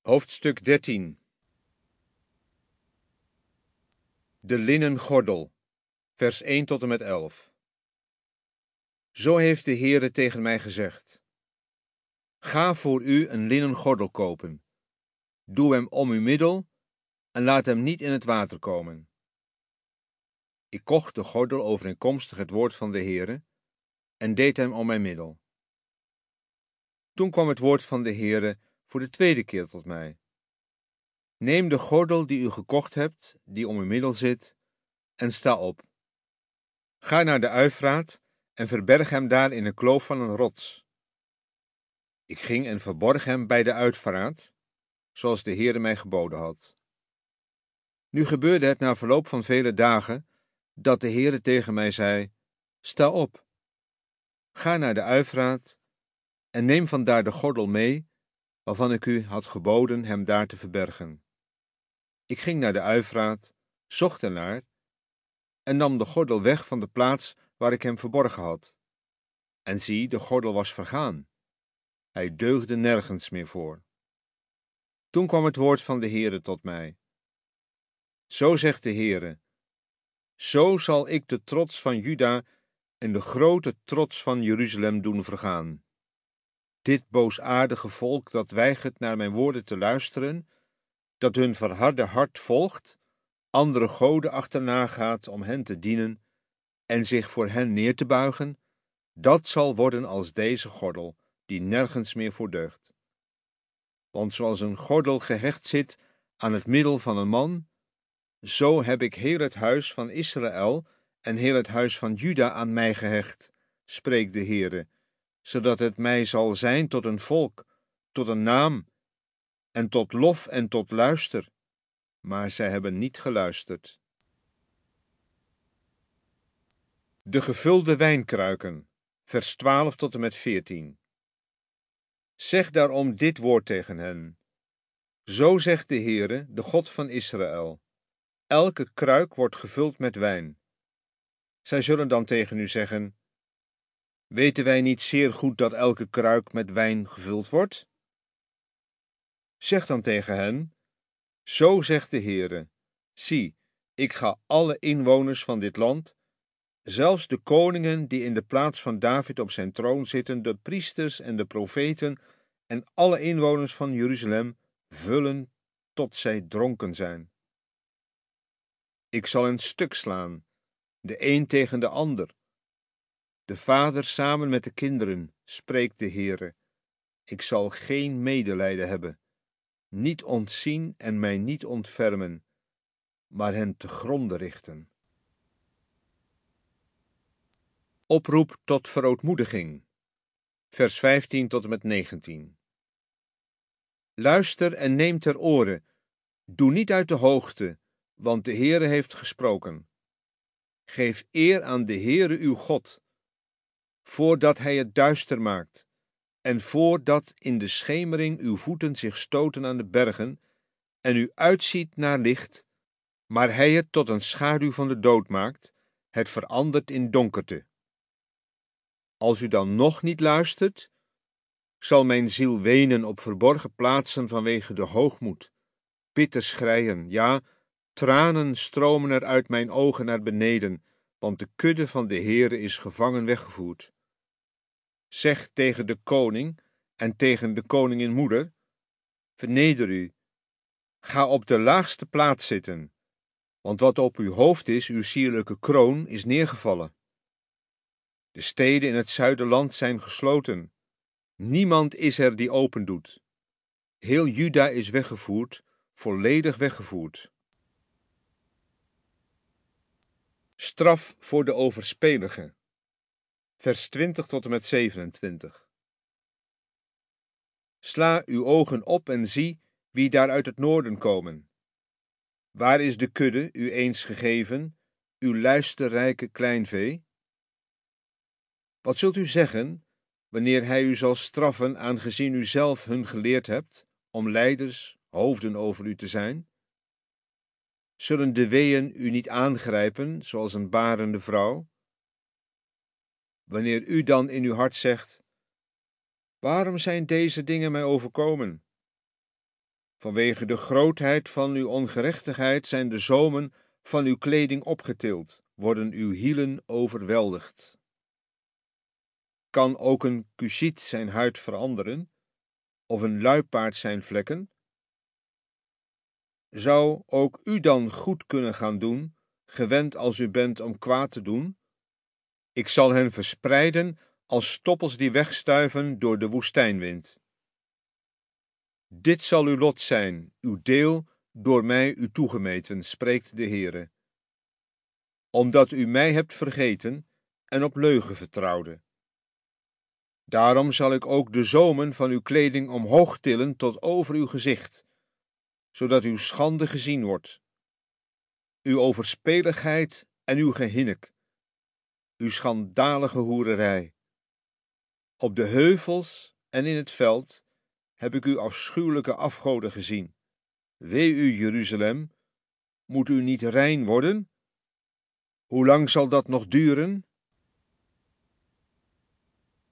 Hoofdstuk 13. De linnen gordel, vers 1 tot en met 11. Zo heeft de Heere tegen mij gezegd: Ga voor u een linnen gordel kopen. Doe hem om uw middel en laat hem niet in het water komen. Ik kocht de gordel overeenkomstig het woord van de Heere en deed hem om mijn middel. Toen kwam het woord van de Heere voor de tweede keer tot mij: Neem de gordel die u gekocht hebt, die om uw middel zit, en sta op. Ga naar de Uifraat en verberg hem daar in een kloof van een rots. Ik ging en verborg hem bij de Uifraat, zoals de Heere mij geboden had. Nu gebeurde het na verloop van vele dagen, dat de Heere tegen mij zei: Sta op, ga naar de Uifraat en neem vandaar de gordel mee, waarvan ik u had geboden hem daar te verbergen. Ik ging naar de Uifraat, zocht ernaar en nam de gordel weg van de plaats waar ik hem verborgen had. En zie, de gordel was vergaan. Hij deugde nergens meer voor. Toen kwam het woord van de Heere tot mij: Zo zegt de Heere: Zo zal ik de trots van Juda en de grote trots van Jeruzalem doen vergaan. Dit boosaardige volk dat weigert naar mijn woorden te luisteren, dat hun verharde hart volgt, andere goden achterna gaat om hen te dienen en zich voor hen neer te buigen, dat zal worden als deze gordel, die nergens meer voor deugt. Want zoals een gordel gehecht zit aan het middel van een man, zo heb ik heel het huis van Israël en heel het huis van Juda aan mij gehecht, spreekt de Heere, zodat het mij zal zijn tot een volk, tot een naam, en tot lof en tot luister. Maar zij hebben niet geluisterd. De gevulde wijnkruiken, vers 12 tot en met 14. Zeg daarom dit woord tegen hen: Zo zegt de Heere, de God van Israël: Elke kruik wordt gevuld met wijn. Zij zullen dan tegen u zeggen: Weten wij niet zeer goed dat elke kruik met wijn gevuld wordt? Zeg dan tegen hen: Zo zegt de Heere: Zie, ik ga alle inwoners van dit land, zelfs de koningen die in de plaats van David op zijn troon zitten, de priesters en de profeten en alle inwoners van Jeruzalem, vullen tot zij dronken zijn. Ik zal hen stuk slaan, de een tegen de ander, de vader samen met de kinderen, spreekt de Heere. Ik zal geen medelijden hebben, niet ontzien en mij niet ontfermen, maar hen te gronde richten. Oproep tot verootmoediging, vers 15 tot en met 19. Luister en neem ter oore, doe niet uit de hoogte, want de Heere heeft gesproken. Geef eer aan de Heere uw God, voordat hij het duister maakt, en voordat in de schemering uw voeten zich stoten aan de bergen, en u uitziet naar licht, maar hij het tot een schaduw van de dood maakt, het verandert in donkerte. Als u dan nog niet luistert, zal mijn ziel wenen op verborgen plaatsen vanwege de hoogmoed, bitter schreien, ja, tranen stromen er uit mijn ogen naar beneden, want de kudde van de Heere is gevangen weggevoerd. Zeg tegen de koning en tegen de koningin moeder: Verneder u, ga op de laagste plaats zitten, want wat op uw hoofd is, uw sierlijke kroon, is neergevallen. De steden in het zuiderland zijn gesloten, niemand is er die open doet. Heel Juda is weggevoerd, volledig weggevoerd. Straf voor de overspelige, vers 20 tot en met 27. Sla uw ogen op en zie wie daar uit het noorden komen. Waar is de kudde, u eens gegeven, uw luisterrijke kleinvee? Wat zult u zeggen, wanneer hij u zal straffen, aangezien u zelf hun geleerd hebt, om leiders, hoofden over u te zijn? Zullen de weeën u niet aangrijpen, zoals een barende vrouw? Wanneer u dan in uw hart zegt: Waarom zijn deze dingen mij overkomen? Vanwege de grootheid van uw ongerechtigheid zijn de zomen van uw kleding opgetild, worden uw hielen overweldigd. Kan ook een Cusiet zijn huid veranderen, of een luipaard zijn vlekken? Zou ook u dan goed kunnen gaan doen, gewend als u bent om kwaad te doen? Ik zal hen verspreiden als stoppels die wegstuiven door de woestijnwind. Dit zal uw lot zijn, uw deel, door mij u toegemeten, spreekt de Heere. Omdat u mij hebt vergeten en op leugen vertrouwde. Daarom zal ik ook de zomen van uw kleding omhoog tillen tot over uw gezicht, zodat uw schande gezien wordt. Uw overspeligheid en uw gehinnik, uw schandalige hoererij. Op de heuvels en in het veld heb ik uw afschuwelijke afgoden gezien. Wee u, Jeruzalem, moet u niet rein worden? Hoe lang zal dat nog duren?